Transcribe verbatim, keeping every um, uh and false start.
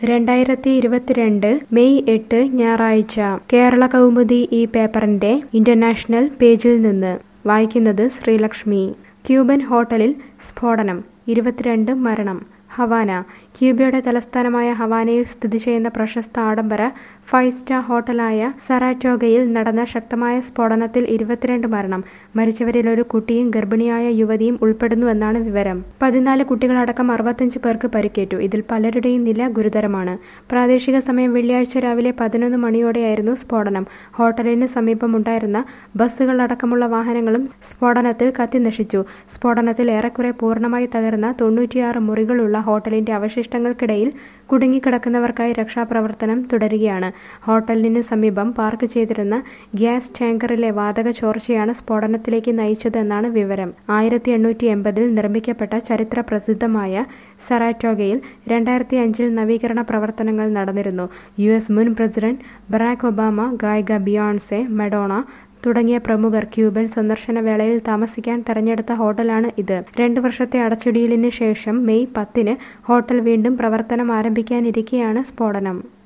രണ്ടായിരത്തി ഇരുപത്തിരണ്ട് മെയ് എട്ട് ഞായറാഴ്ച കേരള കൗമുദി ഈ പേപ്പറിന്റെ ഇന്റർനാഷണൽ പേജിൽ നിന്ന് വായിക്കുന്നത് ശ്രീലക്ഷ്മി. ക്യൂബൻ ഹോട്ടലിൽ സ്ഫോടനം, ഇരുപത്തിരണ്ട് മരണം. ഹവാന. ക്യൂബയുടെ തലസ്ഥാനമായ ഹവാനയിൽ സ്ഥിതി ചെയ്യുന്ന പ്രശസ്ത ആഡംബര ഫൈവ് സ്റ്റാർ ഹോട്ടലായ സറാറ്റോഗയിൽ നടന്ന ശക്തമായ സ്ഫോടനത്തിൽ ഇരുപത്തിരണ്ട് മരണം. മരിച്ചവരിൽ ഒരു കുട്ടിയും ഗർഭിണിയായ യുവതിയും ഉൾപ്പെടുന്നുവെന്നാണ് വിവരം. പതിനാല് കുട്ടികളടക്കം അറുപത്തഞ്ച് പേർക്ക് പരിക്കേറ്റു. ഇതിൽ പലരുടെയും നില ഗുരുതരമാണ്. പ്രാദേശിക സമയം വെള്ളിയാഴ്ച രാവിലെ പതിനൊന്ന് മണിയോടെയായിരുന്നു സ്ഫോടനം. ഹോട്ടലിന് സമീപമുണ്ടായിരുന്ന ബസ്സുകളടക്കമുള്ള വാഹനങ്ങളും സ്ഫോടനത്തിൽ കത്തിനശിച്ചു. സ്ഫോടനത്തിൽ ഏറെക്കുറെ പൂർണ്ണമായി തകർന്ന തൊണ്ണൂറ്റിയാറ് മുറികളുള്ള ഹോട്ടലിന്റെ അവശിഷ്ടങ്ങൾക്കിടയിൽ കുടുങ്ങിക്കിടക്കുന്നവർക്കായി രക്ഷാപ്രവർത്തനം തുടരുകയാണ്. ഹോട്ടലിന് സമീപം പാർക്ക് ചെയ്തിരുന്ന ഗ്യാസ് ടാങ്കറിലെ വാതക ചോർച്ചയാണ് സ്ഫോടനത്തിലേക്ക് നയിച്ചതെന്നാണ് വിവരം. ആയിരത്തി എണ്ണൂറ്റി എൺപതിൽ നിർമ്മിക്കപ്പെട്ട ചരിത്ര പ്രസിദ്ധമായ സറാറ്റോഗയിൽ രണ്ടായിരത്തി അഞ്ചിൽ നവീകരണ പ്രവർത്തനങ്ങൾ നടന്നിരുന്നു. യു എസ് മുൻ പ്രസിഡന്റ് ബറാക് ഒബാമ, ഗായിക ബിയോൺസെ, മഡോണ തുടങ്ങിയ പ്രമുഖർ ക്യൂബൻ സന്ദർശന വേളയിൽ താമസിക്കാൻ തെരഞ്ഞെടുത്ത ഹോട്ടലാണ് ഇത്. രണ്ടു വർഷത്തെ അടച്ചിടലിന് ശേഷം മെയ് പത്തിന് ഹോട്ടൽ വീണ്ടും പ്രവർത്തനം ആരംഭിക്കാനിരിക്കെയാണ് സ്ഫോടനം.